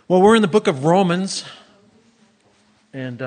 Well, we're in the book of Romans, and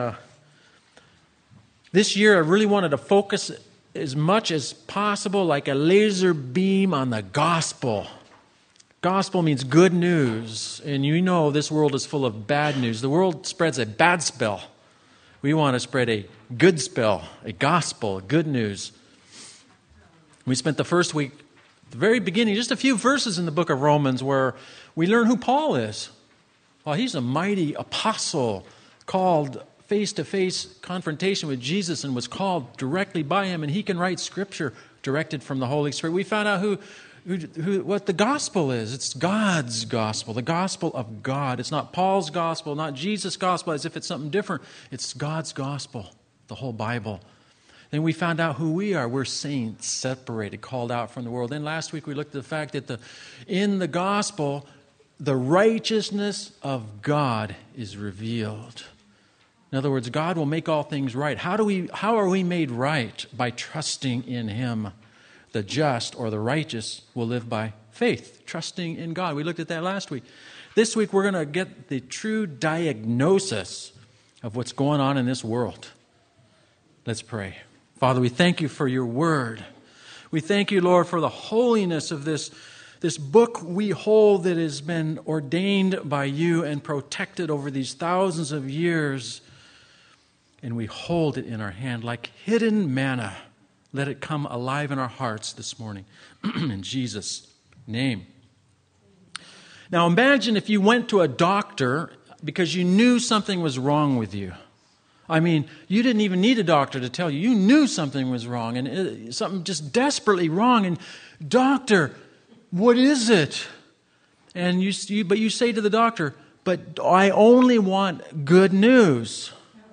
this year I really wanted to focus as much as possible like a laser beam on the gospel. Gospel means good news, and you know this world is full of bad news. The world spreads a bad spell. We want to spread a good spell, a gospel, good news. We spent the first week, at the very beginning, just a few verses in the book of Romans where we learn who Paul is. Well, he's a mighty apostle called face-to-face confrontation with Jesus and was called directly by him, and he can write scripture directed from the Holy Spirit. We found out what the gospel is. It's God's gospel, the gospel of God. It's not Paul's gospel, not Jesus' gospel as if it's something different. It's God's gospel, the whole Bible. Then we found out who we are. We're saints, separated, called out from the world. Then last week we looked at the fact that in the gospel, the righteousness of God is revealed. In other words, God will make all things right. How are we made right? By trusting in Him. The just or the righteous will live by faith, trusting in God. We looked at that last week. This week we're going to get the true diagnosis of what's going on in this world. Let's pray. Father, we thank you for your word. We thank you, Lord, for the holiness of this book we hold that has been ordained by you and protected over these thousands of years. And we hold it in our hand like hidden manna. Let it come alive in our hearts this morning. In Jesus' name. Now imagine if you went to a doctor because you knew something was wrong with you. I mean, you didn't even need a doctor to tell you. You knew something was wrong, and something just desperately wrong. And doctor, what is it? And you say to the doctor, but I only want good news.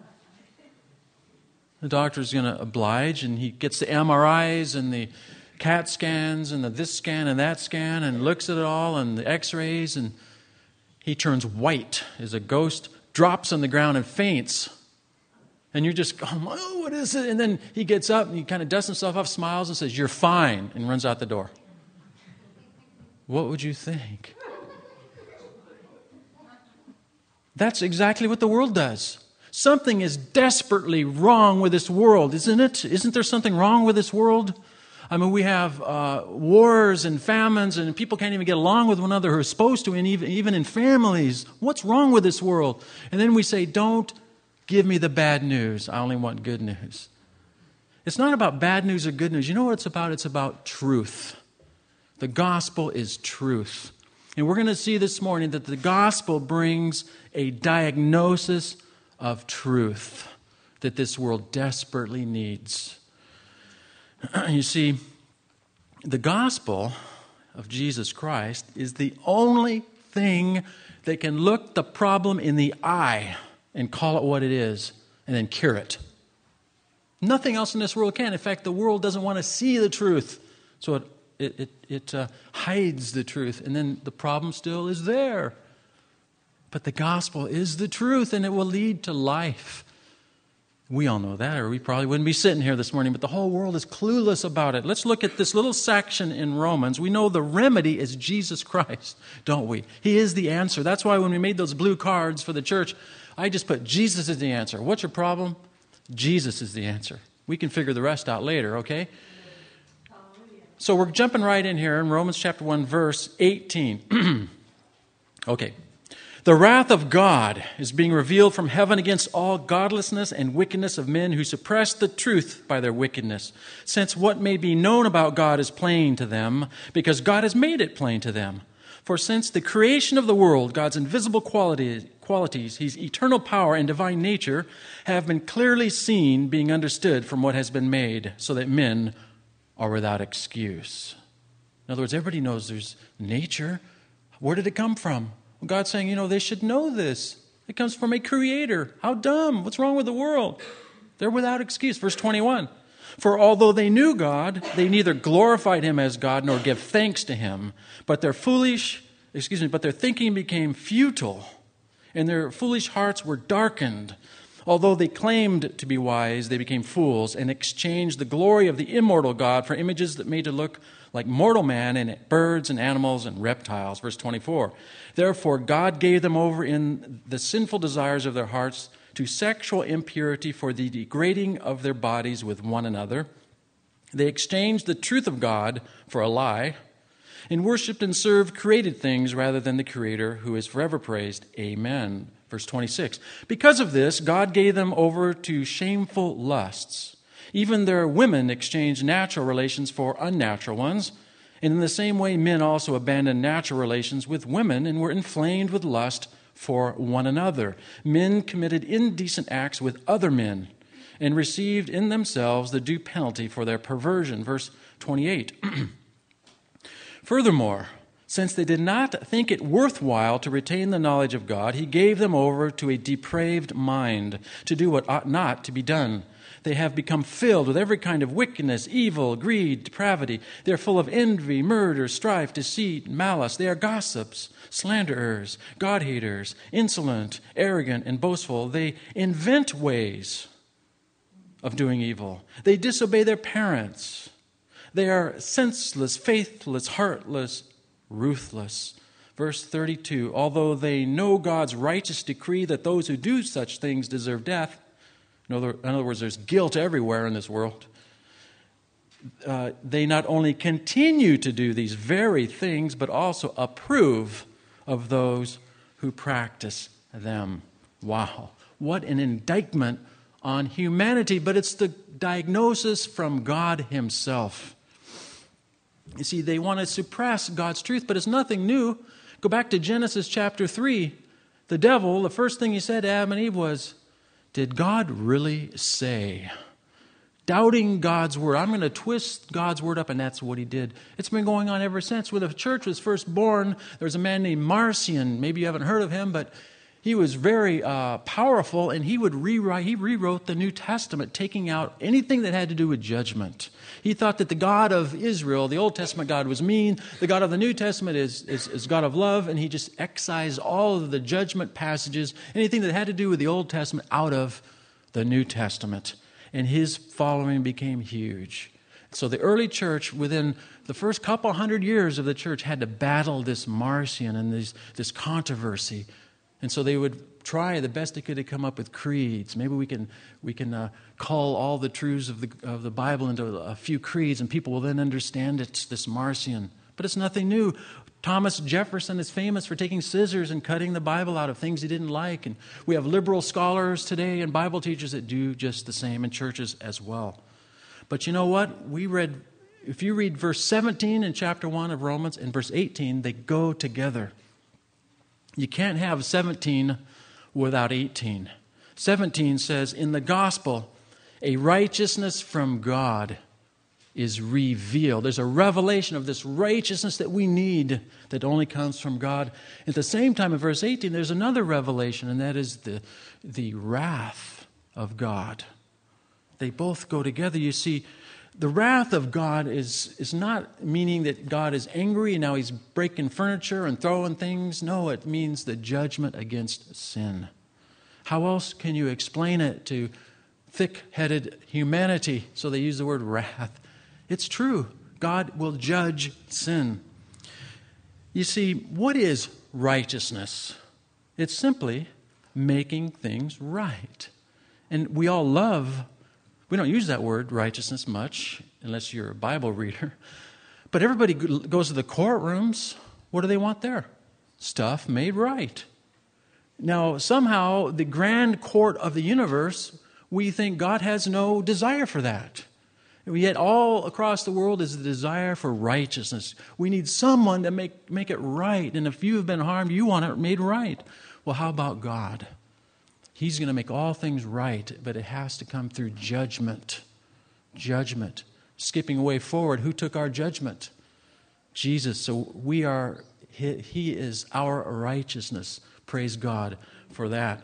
The doctor's going to oblige, and he gets the MRIs and the CAT scans and the this scan and that scan and looks at it all and the x-rays, and he turns white as a ghost, drops on the ground and faints. And you're just going, oh, what is it? And then he gets up and he kind of dusts himself off, smiles and says, you're fine, and runs out the door. What would you think? That's exactly what the world does. Something is desperately wrong with this world, isn't it? Isn't there something wrong with this world? I mean, we have wars and famines, and people can't even get along with one another who are supposed to, and even in families. What's wrong with this world? And then we say, don't give me the bad news. I only want good news. It's not about bad news or good news. You know what it's about? It's about truth. The gospel is truth. And we're going to see this morning that the gospel brings a diagnosis of truth that this world desperately needs. You see, the gospel of Jesus Christ is the only thing that can look the problem in the eye and call it what it is and then cure it. Nothing else in this world can. In fact, the world doesn't want to see the truth. So it hides the truth, and then the problem still is there. But the gospel is the truth, and it will lead to life. We all know that, or we probably wouldn't be sitting here this morning, but the whole world is clueless about it. Let's look at this little section in Romans. We know the remedy is Jesus Christ, don't we? He is the answer. That's why when we made those blue cards for the church, I just put Jesus is the answer. What's your problem? Jesus is the answer. We can figure the rest out later, okay? So we're jumping right in here in Romans chapter 1, verse 18. Okay. The wrath of God is being revealed from heaven against all godlessness and wickedness of men who suppress the truth by their wickedness, since what may be known about God is plain to them, because God has made it plain to them. For since the creation of the world, God's invisible qualities, His eternal power and divine nature, have been clearly seen, being understood from what has been made, so that men are without excuse. In other words, everybody knows there's nature. Where did it come from? Well, God's saying, they should know this. It comes from a creator. How dumb. What's wrong with the world? They're without excuse. Verse 21. For although they knew God, they neither glorified Him as God nor give thanks to Him, but their thinking became futile, and their foolish hearts were darkened. Although they claimed to be wise, they became fools and exchanged the glory of the immortal God for images that made to look like mortal man and birds and animals and reptiles. Verse 24. Therefore, God gave them over in the sinful desires of their hearts to sexual impurity for the degrading of their bodies with one another. They exchanged the truth of God for a lie and worshipped and served created things rather than the Creator, who is forever praised. Amen. Verse 26. Because of this, God gave them over to shameful lusts. Even their women exchanged natural relations for unnatural ones. And in the same way, men also abandoned natural relations with women and were inflamed with lust for one another. Men committed indecent acts with other men and received in themselves the due penalty for their perversion. Verse 28. Furthermore, since they did not think it worthwhile to retain the knowledge of God, he gave them over to a depraved mind to do what ought not to be done. They have become filled with every kind of wickedness, evil, greed, depravity. They are full of envy, murder, strife, deceit, malice. They are gossips, slanderers, God-haters, insolent, arrogant, and boastful. They invent ways of doing evil. They disobey their parents. They are senseless, faithless, heartless, ruthless. Verse 32, although they know God's righteous decree that those who do such things deserve death, in other words, there's guilt everywhere in this world, they not only continue to do these very things, but also approve of those who practice them. Wow, what an indictment on humanity, but it's the diagnosis from God himself. You see, they want to suppress God's truth, but it's nothing new. Go back to Genesis chapter 3. The devil, the first thing he said to Adam and Eve was, did God really say? Doubting God's word. I'm going to twist God's word up, and that's what he did. It's been going on ever since. When the church was first born, there was a man named Marcion. Maybe you haven't heard of him, but he was very powerful, and he rewrote the New Testament, taking out anything that had to do with judgment. He thought that the God of Israel, the Old Testament God, was mean. The God of the New Testament is God of love, and he just excised all of the judgment passages, anything that had to do with the Old Testament, out of the New Testament. And his following became huge. So the early church, within the first couple hundred years of the church, had to battle this Marcion and this controversy. And so they would try the best they could to come up with creeds. Maybe we can cull all the truths of the Bible into a few creeds, and people will then understand it's this Marcion. But it's nothing new. Thomas Jefferson is famous for taking scissors and cutting the Bible out of things he didn't like. And we have liberal scholars today and Bible teachers that do just the same in churches as well. But you know what? If you read verse 17 in chapter 1 of Romans and verse 18, they go together. You can't have 17 without 18. 17 says, in the gospel, a righteousness from God is revealed. There's a revelation of this righteousness that we need that only comes from God. At the same time, in verse 18, there's another revelation, and that is the wrath of God. They both go together. You see, the wrath of God is not meaning that God is angry and now he's breaking furniture and throwing things. No, it means the judgment against sin. How else can you explain it to thick-headed humanity? So they use the word wrath. It's true. God will judge sin. You see, what is righteousness? It's simply making things right. And we don't use that word righteousness much, unless you're a Bible reader. But everybody goes to the courtrooms. What do they want there? Stuff made right. Now, somehow, the grand court of the universe, we think God has no desire for that. Yet all across the world is the desire for righteousness. We need someone to make it right. And if you have been harmed, you want it made right. Well, how about God? He's going to make all things right, but it has to come through judgment. Judgment. Skipping way forward, who took our judgment? Jesus. So He is our righteousness. Praise God for that.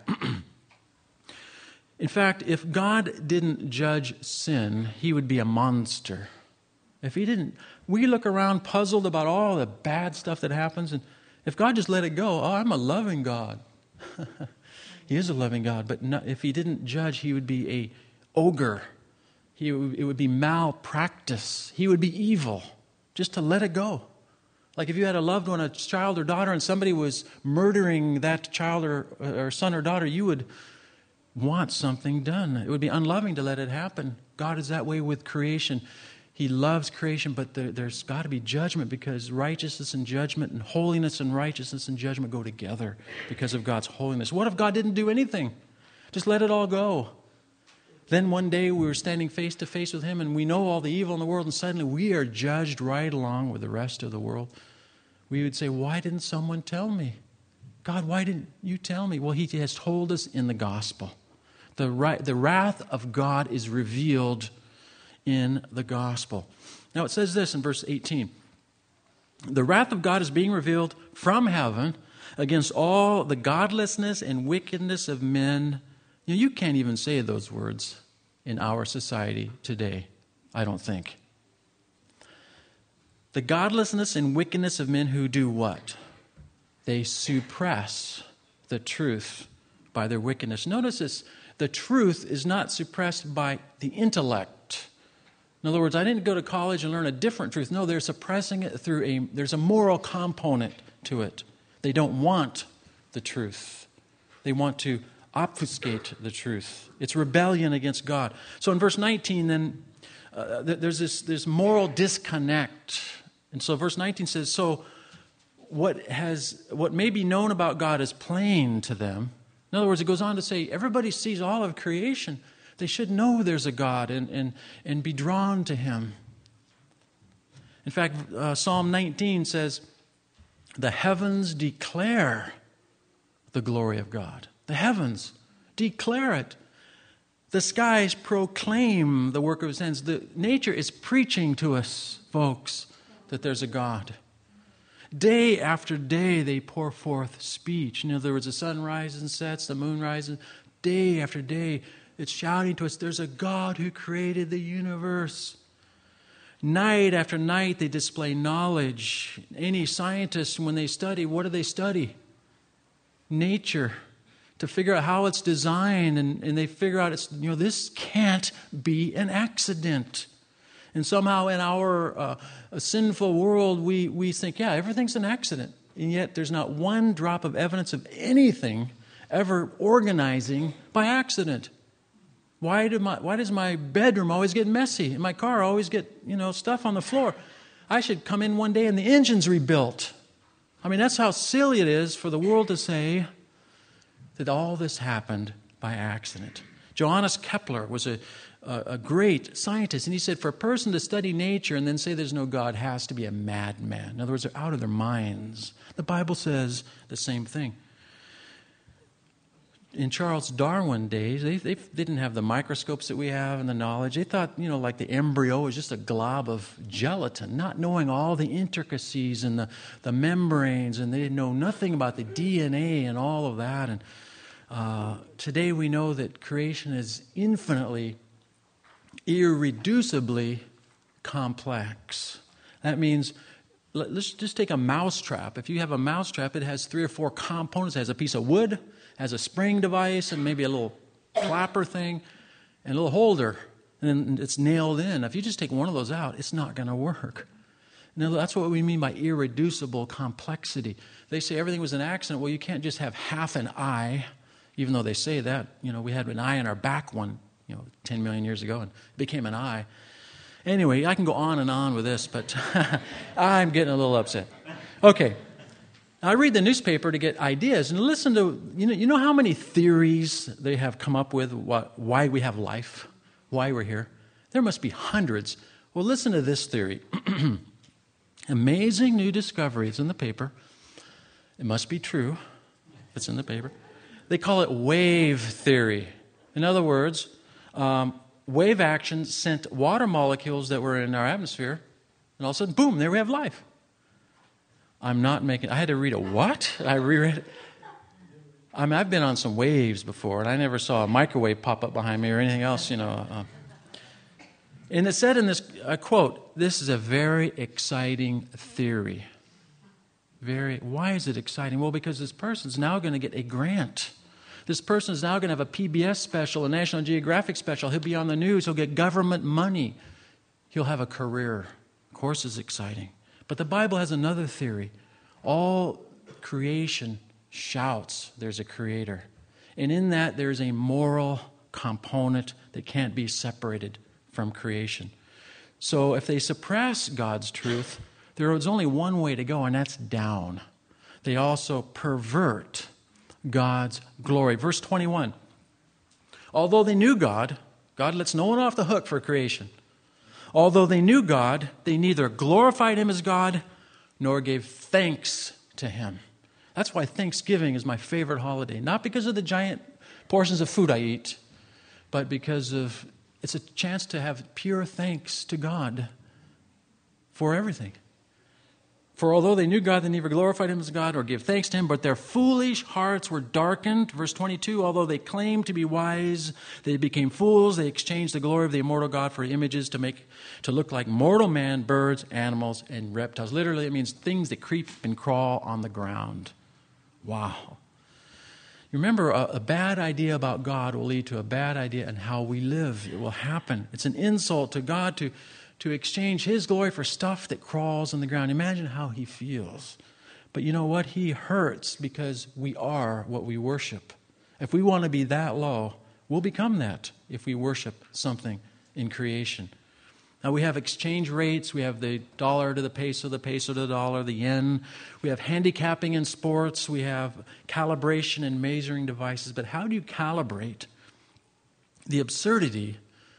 In fact, if God didn't judge sin, he would be a monster. If he didn't, we look around puzzled about all the bad stuff that happens, and if God just let it go, I'm a loving God. He is a loving God, but if he didn't judge, he would be a ogre. It would be malpractice. He would be evil, just to let it go. Like if you had a loved one, a child or daughter, and somebody was murdering that child or son or daughter, you would want something done. It would be unloving to let it happen. God is that way with creation. He loves creation, but there's got to be judgment, because righteousness and judgment and holiness and righteousness and judgment go together because of God's holiness. What if God didn't do anything? Just let it all go. Then one day we were standing face to face with him, and we know all the evil in the world, and suddenly we are judged right along with the rest of the world. We would say, why didn't someone tell me? God, why didn't you tell me? Well, he has told us in the gospel. The wrath of God is revealed in the gospel. Now it says this in verse 18. The wrath of God is being revealed from heaven against all the godlessness and wickedness of men. You can't even say those words in our society today, I don't think. The godlessness and wickedness of men who do what? They suppress the truth by their wickedness. Notice this, the truth is not suppressed by the intellect. In other words, I didn't go to college and learn a different truth. No, they're suppressing it through there's a moral component to it. They don't want the truth. They want to obfuscate the truth. It's rebellion against God. So in verse 19, then, there's this moral disconnect. And so verse 19 says, so what may be known about God is plain to them. In other words, it goes on to say, everybody sees all of creation. They should know there's a God and be drawn to him. In fact, Psalm 19 says, the heavens declare the glory of God. The heavens declare it. The skies proclaim the work of his hands. Nature is preaching to us, folks, that there's a God. Day after day, they pour forth speech. In other words, the sun rises and sets, the moon rises. Day after day, it's shouting to us, there's a God who created the universe. Night after night, they display knowledge. Any scientist, when they study, what do they study? Nature, to figure out how it's designed, and they figure out this can't be an accident. And somehow in our sinful world, we think, yeah, everything's an accident. And yet there's not one drop of evidence of anything ever organizing by accident. Why does my bedroom always get messy and my car always get, stuff on the floor? I should come in one day and the engine's rebuilt. I mean, that's how silly it is for the world to say that all this happened by accident. Johannes Kepler was a great scientist, and he said, for a person to study nature and then say there's no God has to be a madman. In other words, they're out of their minds. The Bible says the same thing. In Charles Darwin days, they didn't have the microscopes that we have and the knowledge. They thought, like the embryo was just a glob of gelatin, not knowing all the intricacies and the membranes, and they didn't know nothing about the DNA and all of that. And today we know that creation is infinitely, irreducibly complex. That means, let's just take a mousetrap. If you have a mousetrap, it has 3 or 4 components. It has a piece of wood, has a spring device, and maybe a little clapper thing, and a little holder, and then it's nailed in. If you just take one of those out, it's not going to work. Now, that's what we mean by irreducible complexity. They say everything was an accident. Well, you can't just have half an eye, even though they say that. We had an eye in our back 10 million years ago, and it became an eye. Anyway, I can go on and on with this, but I'm getting a little upset. Okay. I read the newspaper to get ideas, and listen to, you know how many theories they have come up with why we have life, why we're here? There must be hundreds. Well, listen to this theory. Amazing new discoveries in the paper. It must be true. It's in the paper. They call it wave theory. In other words, wave action sent water molecules that were in our atmosphere, and all of a sudden, boom, there we have life. I had to read a what? I reread it. I've been on some waves before, and I never saw a microwave pop up behind me or anything else, And it said in this quote, this is a very exciting theory. Why is it exciting? Well, because this person's now going to get a grant. This person is now going to have a PBS special, a National Geographic special. He'll be on the news. He'll get government money. He'll have a career. Of course, it's exciting. But the Bible has another theory. All creation shouts there's a creator. And in that, there's a moral component that can't be separated from creation. So if they suppress God's truth, there is only one way to go, and that's down. They also pervert God's glory. Verse 21. Although they knew God lets no one off the hook for creation. Although they knew God, they neither glorified Him as God nor gave thanks to Him. That's why Thanksgiving is my favorite holiday. Not because of the giant portions of food I eat, but because it's a chance to have pure thanks to God for everything. For although they knew God, they neither glorified Him as God or gave thanks to Him, but their foolish hearts were darkened. Verse 22, although they claimed to be wise, they became fools. They exchanged the glory of the immortal God for images to look like mortal man, birds, animals, and reptiles. Literally, it means things that creep and crawl on the ground. Wow. You remember, a bad idea about God will lead to a bad idea in how we live. It will happen. It's an insult to God to exchange His glory for stuff that crawls on the ground. Imagine how He feels. But you know what? He hurts because we are what we worship. If we want to be that low, we'll become that if we worship something in creation. Now we have exchange rates. We have the dollar to the peso to the dollar, the yen. We have handicapping in sports. We have calibration and measuring devices. But how do you calibrate the absurdity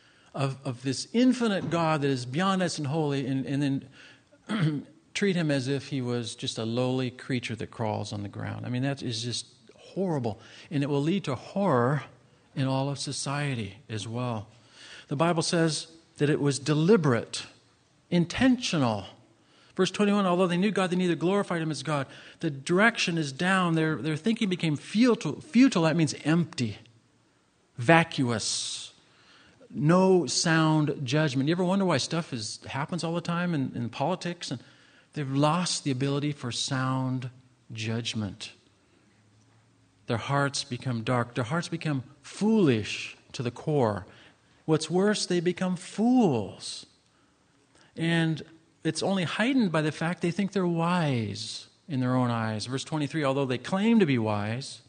of this infinite God that is beyond us and holy, and then treat Him as if He was just a lowly creature that crawls on the ground? I mean, that is just horrible. And it will lead to horror in all of society as well. The Bible says that it was deliberate, intentional. Verse 21, although they knew God, they neither glorified Him as God. The direction is down. Their thinking became futile. That means empty, vacuous. No sound judgment. You ever wonder why stuff happens all the time in politics? And they've lost the ability for sound judgment. Their hearts become dark. Their hearts become foolish to the core. What's worse, they become fools. And it's only heightened by the fact they think they're wise in their own eyes. Verse 23, although they claim to be wise,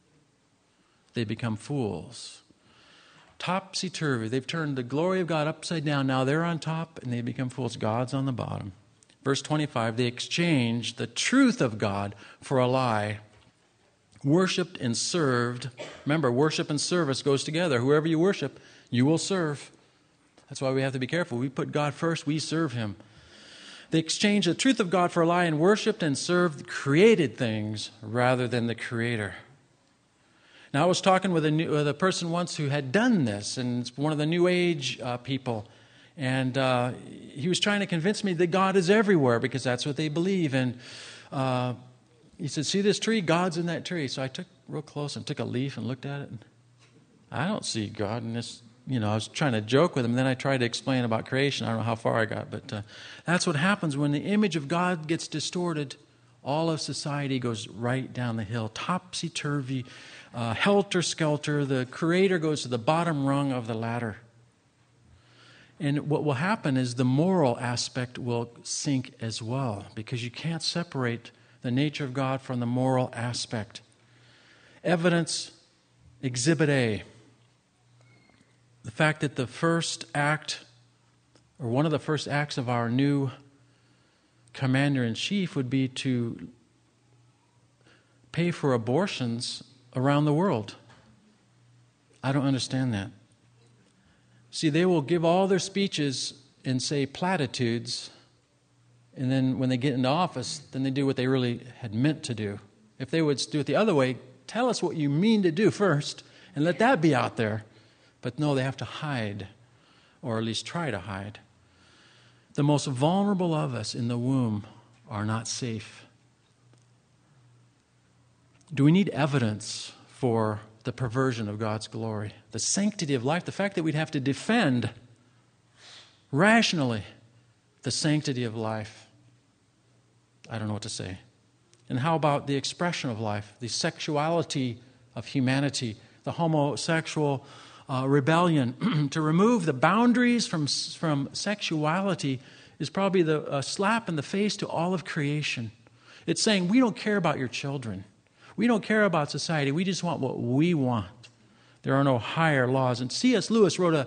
they become fools. Topsy-turvy. They've turned the glory of God upside down. Now they're on top and they become fools. God's on the bottom. Verse 25, they exchanged the truth of God for a lie. Worshipped and served. Remember, worship and service goes together. Whoever you worship, you will serve. That's why we have to be careful. We put God first, we serve Him. They exchanged the truth of God for a lie and worshipped and served created things rather than the Creator. Now, I was talking with a person once who had done this, and it's one of the New Age people. And he was trying to convince me that God is everywhere because that's what they believe. And he said, see this tree? God's in that tree. So I took real close and took a leaf and looked at it. And I don't see God in this. I was trying to joke with him. Then I tried to explain about creation. I don't know how far I got. But that's what happens when the image of God gets distorted. All of society goes right down the hill, topsy-turvy, helter-skelter. The Creator goes to the bottom rung of the ladder. And what will happen is the moral aspect will sink as well, because you can't separate the nature of God from the moral aspect. Evidence, Exhibit A. The fact that the first act, or one of the first acts of our new commander-in-chief would be to pay for abortions around the world. I don't understand that. See, they will give all their speeches and say platitudes, and then when they get into office, then they do what they really had meant to do. If they would do it the other way, tell us what you mean to do first, and let that be out there. But no, they have to hide, or at least try to hide. The most vulnerable of us in the womb are not safe. Do we need evidence for the perversion of God's glory? The sanctity of life, the fact that we'd have to defend rationally the sanctity of life. I don't know what to say. And how about the expression of life, the sexuality of humanity, the homosexual rebellion? To remove the boundaries from sexuality is probably a slap in the face to all of creation. It's saying, we don't care about your children. We don't care about society. We just want what we want. There are no higher laws. And C.S. Lewis wrote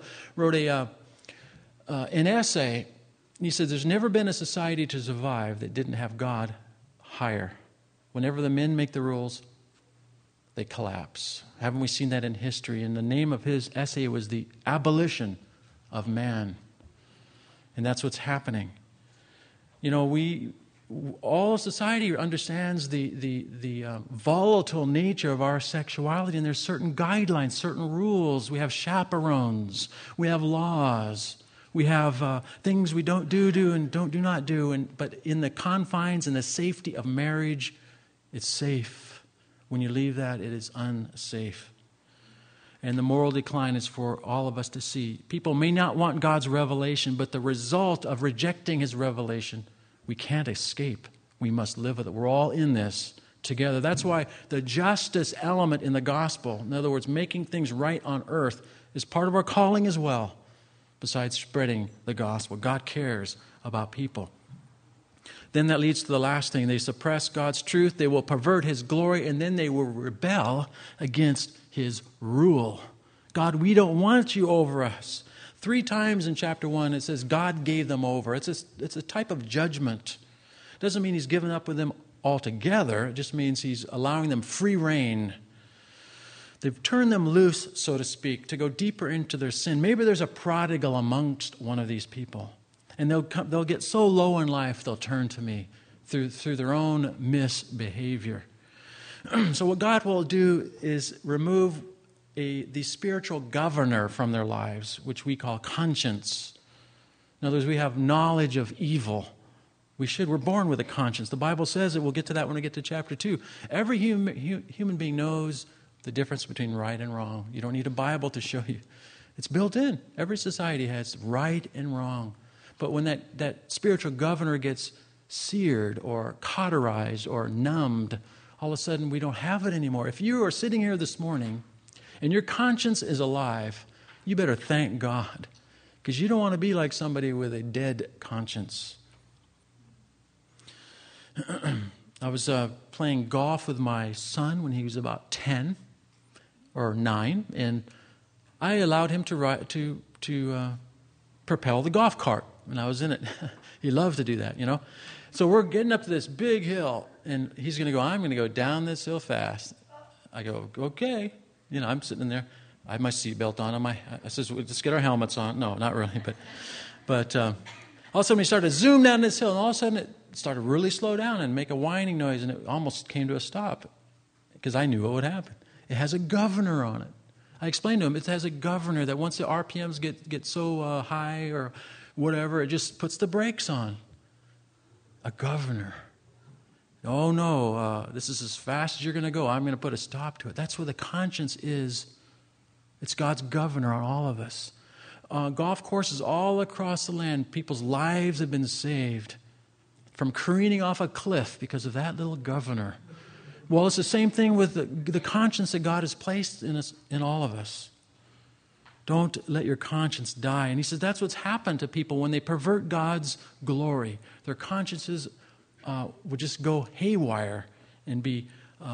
an essay. He said, there's never been a society to survive that didn't have God higher. Whenever the men make the rules, they collapse. Haven't we seen that in history? And the name of his essay was The Abolition of Man. And that's what's happening. You know, all society understands the volatile nature of our sexuality, and there's certain guidelines, certain rules. We have chaperones. We have laws. We have things we don't do and do not do. But in the confines and the safety of marriage, it's safe. When you leave that, it is unsafe. And the moral decline is for all of us to see. People may not want God's revelation, but the result of rejecting His revelation, we can't escape. We must live with it. We're all in this together. That's why the justice element in the gospel, in other words, making things right on earth, is part of our calling as well, besides spreading the gospel. God cares about people. Then that leads to the last thing. They suppress God's truth. They will pervert His glory, and then they will rebel against His rule. God, we don't want you over us. 3 times in chapter 1 it says God gave them over. It's a type of judgment. It doesn't mean He's given up with them altogether. It just means He's allowing them free rein. They've turned them loose, so to speak, to go deeper into their sin. Maybe there's a prodigal amongst one of these people. And they'll get so low in life, they'll turn to me through their own misbehavior. So what God will do is remove the spiritual governor from their lives, which we call conscience. In other words, we have knowledge of evil. We're born with a conscience. The Bible says it. We'll get to that when we get to chapter 2. Every human being knows the difference between right and wrong. You don't need a Bible to show you. It's built in. Every society has right and wrong. But when that spiritual governor gets seared or cauterized or numbed, all of a sudden we don't have it anymore. If you are sitting here this morning and your conscience is alive, you better thank God, because you don't want to be like somebody with a dead conscience. I was playing golf with my son when he was about 10 or 9, and I allowed him to propel the golf cart. And I was in it. He loved to do that, you know. So we're getting up to this big hill, and he's going to go, I'm going to go down this hill fast. I go, okay. You know, I'm sitting there. I have my seatbelt on. I says, let's get our helmets on. No, not really. But all of a sudden we started to zoom down this hill, and all of a sudden it started to really slow down and make a whining noise, and it almost came to a stop because I knew what would happen. It has a governor on it. I explained to him it has a governor that once the RPMs get so high or whatever, it just puts the brakes on. A governor. Oh no, this is as fast as you're going to go. I'm going to put a stop to it. That's where the conscience is. It's God's governor on all of us. Golf courses all across the land, people's lives have been saved from careening off a cliff because of that little governor. Well, it's the same thing with the conscience that God has placed in us, in all of us. Don't let your conscience die. And he says that's what's happened to people when they pervert God's glory. Their consciences would just go haywire and be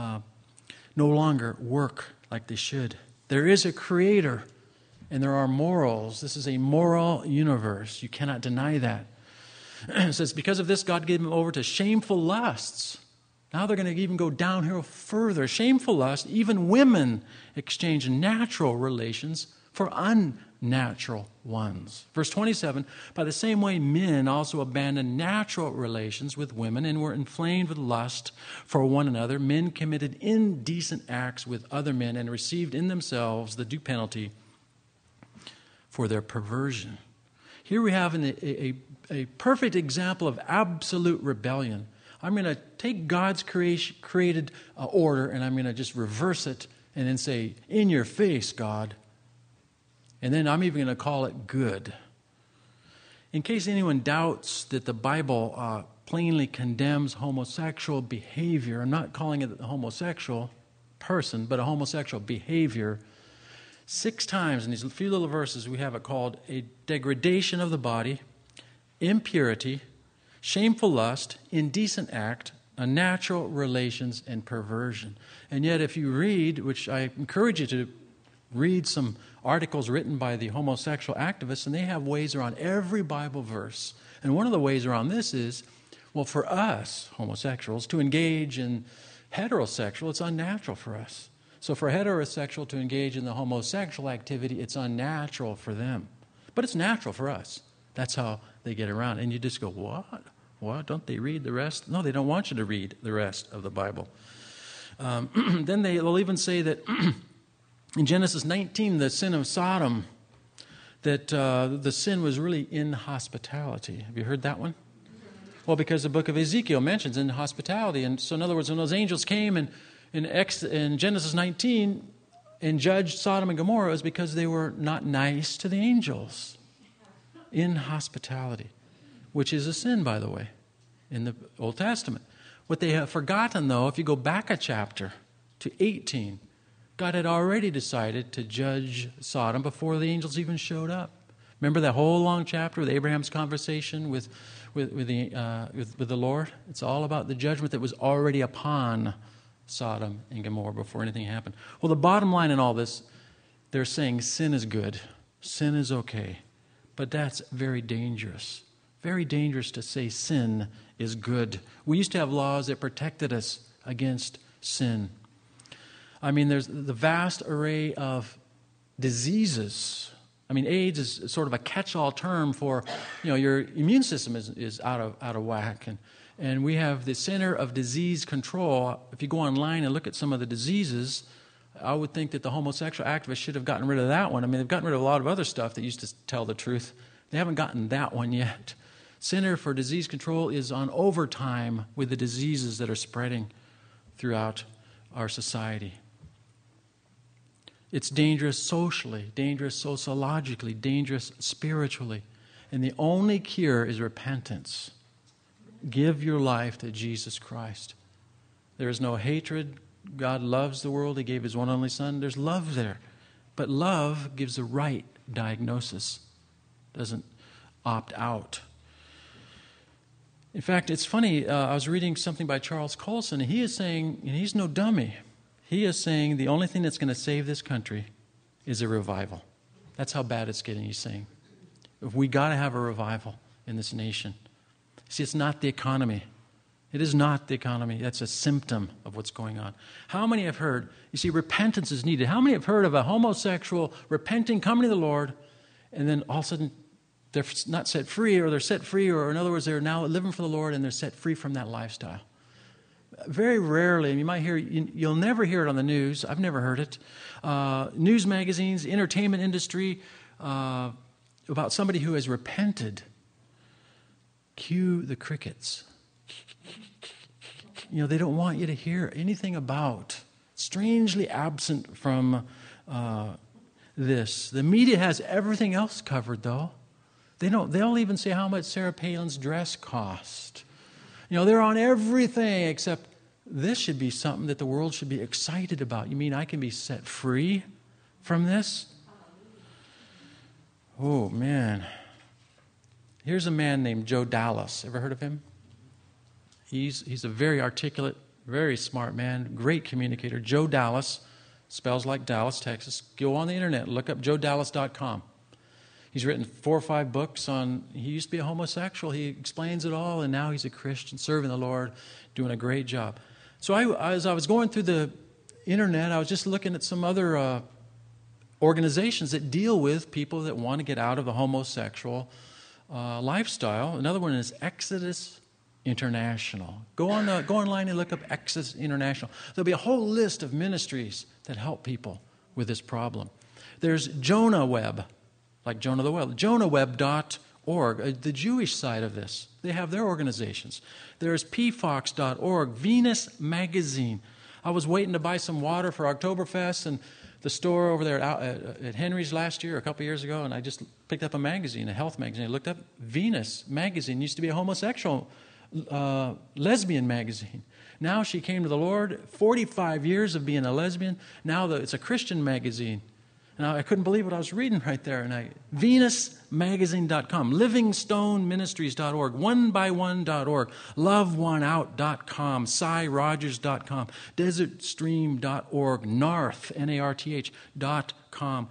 no longer work like they should. There is a creator, and there are morals. This is a moral universe. You cannot deny that. It says, because of this, God gave them over to shameful lusts. Now they're going to even go downhill further. Shameful lust, even women exchange natural relations for unnatural ones. Verse 27, by the same way men also abandoned natural relations with women and were inflamed with lust for one another. Men committed indecent acts with other men and received in themselves the due penalty for their perversion. Here we have a perfect example of absolute rebellion. I'm going to take God's created order and I'm going to just reverse it and then say, in your face, God. And then I'm even going to call it good. In case anyone doubts that the Bible plainly condemns homosexual behavior. I'm not calling it a homosexual person, but a homosexual behavior. 6 times in these few little verses we have it called a degradation of the body, impurity, shameful lust, indecent act, unnatural relations, and perversion. And yet if you read, which I encourage you to read some articles written by the homosexual activists, and they have ways around every Bible verse. And one of the ways around this is, well, for us, homosexuals, to engage in heterosexual, it's unnatural for us. So for a heterosexual to engage in the homosexual activity, it's unnatural for them. But it's natural for us. That's how they get around. And you just go, what? What? Don't they read the rest? No, they don't want you to read the rest of the Bible. Then they'll even say that in Genesis 19, the sin of Sodom, that the sin was really inhospitality. Have you heard that one? Well, because the book of Ezekiel mentions inhospitality. And so in other words, when those angels came in Genesis 19 and judged Sodom and Gomorrah, it was because they were not nice to the angels. Inhospitality, which is a sin, by the way, in the Old Testament. What they have forgotten, though, if you go back a chapter to 18, God had already decided to judge Sodom before the angels even showed up. Remember that whole long chapter with Abraham's conversation with the Lord? It's all about the judgment that was already upon Sodom and Gomorrah before anything happened. Well, the bottom line in all this, they're saying sin is good, sin is okay. But that's very dangerous. Very dangerous to say sin is good. We used to have laws that protected us against sin. I mean, there's the vast array of diseases. I mean, AIDS is sort of a catch-all term for, your immune system is out of whack. And we have the Center of Disease Control. If you go online and look at some of the diseases, I would think that the homosexual activists should have gotten rid of that one. I mean, they've gotten rid of a lot of other stuff that used to tell the truth. They haven't gotten that one yet. Center for Disease Control is on overtime with the diseases that are spreading throughout our society. It's dangerous socially, dangerous sociologically, dangerous spiritually. And the only cure is repentance. Give your life to Jesus Christ. There is no hatred. God loves the world. He gave His one and only Son. There's love there. But love gives the right diagnosis. Doesn't opt out. In fact, it's funny. I was reading something by Charles Colson, and he is saying, and he's no dummy, he is saying the only thing that's going to save this country is a revival. That's how bad it's getting, he's saying. We got to have a revival in this nation. See, it's not the economy. It is not the economy. That's a symptom of what's going on. How many have heard, you see, repentance is needed. How many have heard of a homosexual repenting, coming to the Lord, and then all of a sudden they're not set free, or they're set free, or in other words, they're now living for the Lord and they're set free from that lifestyle? Very rarely, and you might hear, you'll never hear it on the news. I've never heard it. News magazines, entertainment industry, about somebody who has repented. Cue the crickets. They don't want you to hear anything about. Strangely absent from this. The media has everything else covered, though. They'll even say how much Sarah Palin's dress cost. They're on everything except this should be something that the world should be excited about. You mean I can be set free from this? Oh, man. Here's a man named Joe Dallas. Ever heard of him? He's a very articulate, very smart man, great communicator. Joe Dallas, spells like Dallas, Texas. Go on the internet, look up joedallas.com. He's written 4 or 5 books on, he used to be a homosexual. He explains it all, and now he's a Christian, serving the Lord, doing a great job. So as I was going through the internet, I was just looking at some other organizations that deal with people that want to get out of the homosexual lifestyle. Another one is Exodus International. Go online and look up Exodus International. There'll be a whole list of ministries that help people with this problem. There's Jonah Web, like Jonah the Whale, jonahweb.org, the Jewish side of this. They have their organizations. There's pfox.org, Venus Magazine. I was waiting to buy some water for Oktoberfest, and the store over there at Henry's last year, a couple years ago, and I just picked up a magazine, a health magazine. I looked up Venus Magazine. It used to be a homosexual lesbian magazine. Now she came to the Lord, 45 years of being a lesbian. Now it's a Christian magazine. And I couldn't believe what I was reading right there. And VenusMagazine.com, LivingStoneMinistries.org, OneByOne.org, LoveOneOut.com, CyRogers.com, DesertStream.org, Narth, NARTH.com,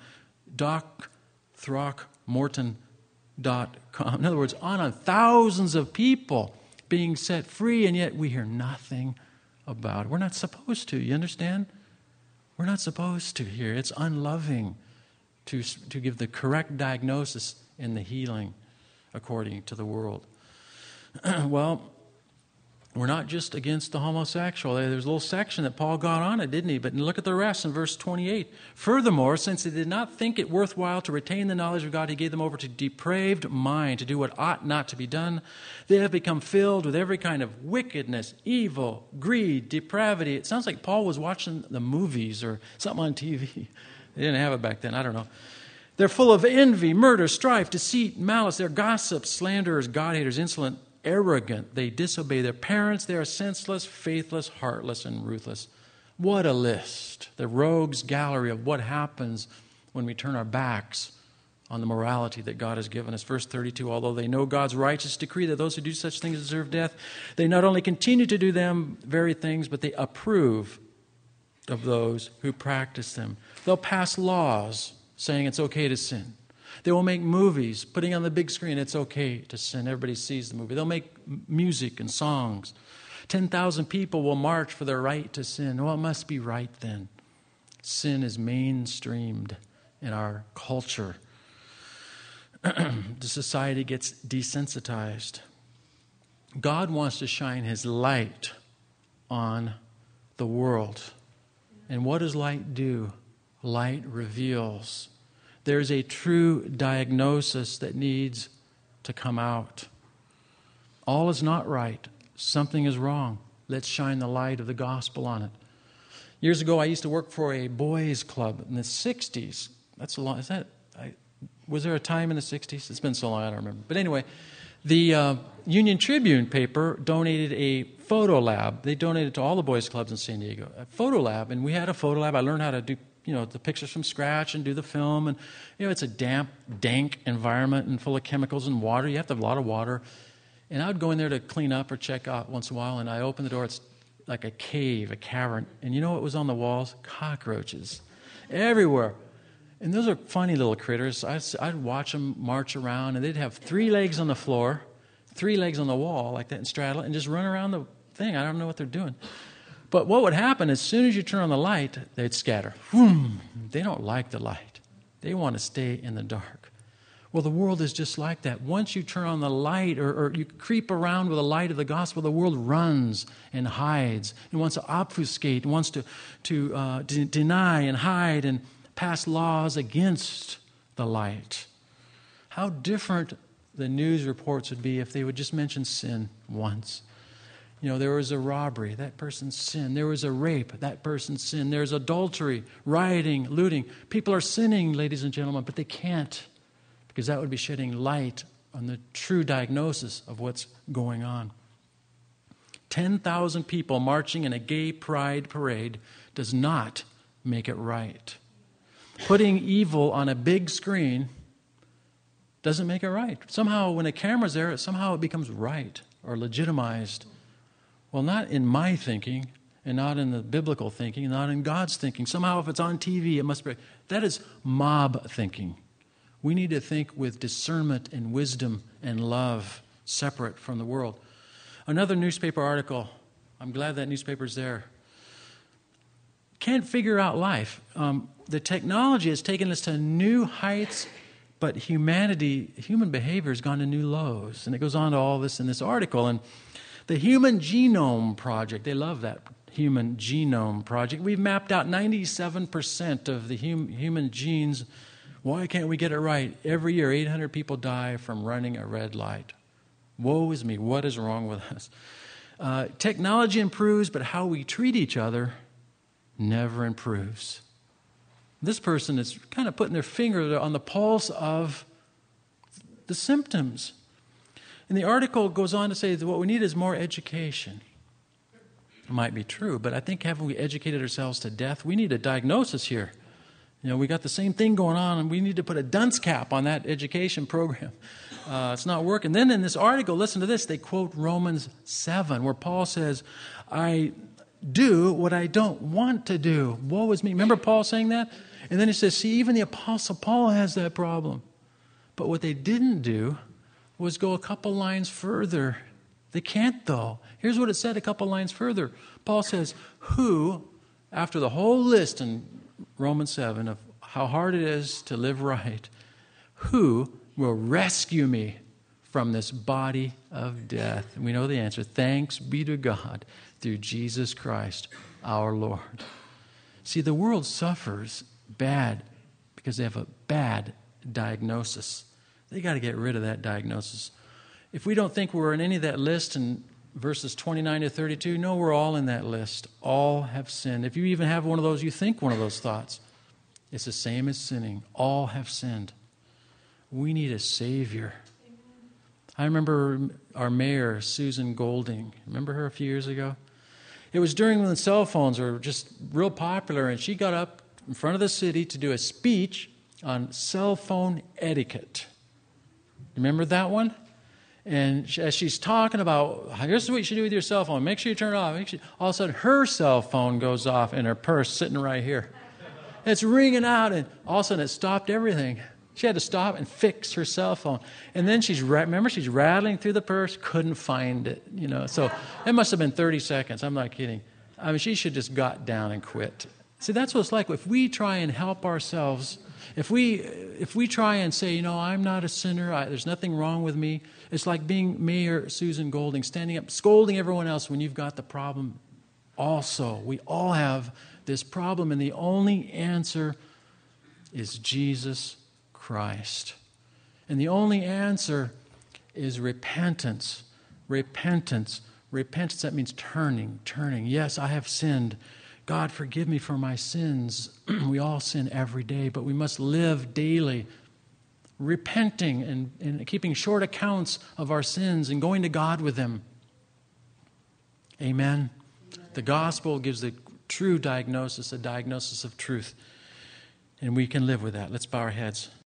DocThrockmorton.com. In other words, on thousands of people being set free, and yet we hear nothing about it. We're not supposed to, you understand? We're not supposed to hear. It's unloving to give the correct diagnosis in the healing according to the world. Well, we're not just against the homosexual. There's a little section that Paul got on it, didn't he? But look at the rest in verse 28. Furthermore, since they did not think it worthwhile to retain the knowledge of God, he gave them over to depraved mind to do what ought not to be done. They have become filled with every kind of wickedness, evil, greed, depravity. It sounds like Paul was watching the movies or something on TV. They didn't have it back then. I don't know. They're full of envy, murder, strife, deceit, malice. They're gossips, slanderers, God-haters, insolent, arrogant. They disobey their parents. They are senseless, faithless, heartless, and ruthless. What a list. The rogues gallery of what happens when we turn our backs on the morality that God has given us. Verse 32, although they know God's righteous decree that those who do such things deserve death, they not only continue to do them very things, but they approve of those who practice them. They'll pass laws saying it's okay to sin. They will make movies, putting on the big screen, it's okay to sin. Everybody sees the movie. They'll make music and songs. 10,000 people will march for their right to sin. Well, it must be right then. Sin is mainstreamed in our culture. The society gets desensitized. God wants to shine His light on the world. And what does light do? Light reveals. There's a true diagnosis that needs to come out. All is not right. Something is wrong. Let's shine the light of the gospel on it. Years ago, I used to work for a boys' club in the 60s. That's a long. Was there a time in the 60s? It's been so long, I don't remember. But anyway, the Union Tribune paper donated a photo lab. They donated to all the boys' clubs in San Diego a photo lab, and we had a photo lab. I learned how to do the pictures from scratch and do the film. And, it's a damp, dank environment and full of chemicals and water. You have to have a lot of water. And I would go in there to clean up or check out once in a while, and I opened the door. It's like a cave, a cavern. And you know what was on the walls? Cockroaches everywhere. And those are funny little critters. I'd watch them march around, and they'd have 3 legs on the floor, 3 legs on the wall like that and straddle it and just run around the thing. I don't know what they're doing. But what would happen, as soon as you turn on the light, they'd scatter. They don't like the light. They want to stay in the dark. Well, the world is just like that. Once you turn on the light or you creep around with the light of the gospel, the world runs and hides and wants to obfuscate and wants to deny and hide and pass laws against the light. How different the news reports would be if they would just mention sin once. There was a robbery, that person sinned. There was a rape, that person sinned. There's adultery, rioting, looting. People are sinning, ladies and gentlemen, but they can't, because that would be shedding light on the true diagnosis of what's going on. 10,000 people marching in a gay pride parade does not make it right. Putting evil on a big screen doesn't make it right. Somehow, when a camera's there, somehow it becomes right or legitimized. Well, not in my thinking, and not in the biblical thinking, and not in God's thinking. Somehow, if it's on TV, it must be. That is mob thinking. We need to think with discernment and wisdom and love, separate from the world. Another newspaper article. I'm glad that newspaper's there. Can't figure out life. The technology has taken us to new heights, but human behavior has gone to new lows. And it goes on to all this in this article. And the Human Genome Project, they love that Human Genome Project. We've mapped out 97% of the human genes. Why can't we get it right? Every year, 800 people die from running a red light. Woe is me. What is wrong with us? Technology improves, but how we treat each other never improves. This person is kind of putting their finger on the pulse of the symptoms. And the article goes on to say that what we need is more education. It might be true, but I think haven't we educated ourselves to death? We need a diagnosis here. We got the same thing going on, and we need to put a dunce cap on that education program. It's not working. Then in this article, listen to this, they quote Romans 7, where Paul says, I do what I don't want to do. Woe is me. Remember Paul saying that? And then he says, see, even the Apostle Paul has that problem. But what they didn't do was go a couple lines further. They can't, though. Here's what it said a couple lines further. Paul says, who, after the whole list in Romans 7 of how hard it is to live right, who will rescue me from this body of death? And we know the answer. Thanks be to God through Jesus Christ our Lord. See, the world suffers bad because they have a bad diagnosis. They got to get rid of that diagnosis. If we don't think we're in any of that list in verses 29 to 32, no, we're all in that list. All have sinned. If you even have one of those, you think one of those thoughts, it's the same as sinning. All have sinned. We need a Savior. I remember our mayor, Susan Golding. Remember her a few years ago? It was during when the cell phones were just real popular, and she got up in front of the city to do a speech on cell phone etiquette. Remember that one? And as she's talking about, here's what you should do with your cell phone. Make sure you turn it off. All of a sudden, her cell phone goes off in her purse sitting right here. It's ringing out, and all of a sudden, it stopped everything. She had to stop and fix her cell phone. And then she's rattling through the purse, couldn't find it. So it must have been 30 seconds. I'm not kidding. I mean, she should just got down and quit. See, that's what it's like. If we try and help ourselves, if we try and say, I'm not a sinner, there's nothing wrong with me, it's like being Mayor Susan Golding, standing up, scolding everyone else when you've got the problem also. We all have this problem, and the only answer is Jesus Christ. And the only answer is repentance. Repentance. Repentance, that means turning. Yes, I have sinned. God, forgive me for my sins. We all sin every day, but we must live daily repenting and keeping short accounts of our sins and going to God with them. Amen. The gospel gives the true diagnosis, a diagnosis of truth, and we can live with that. Let's bow our heads.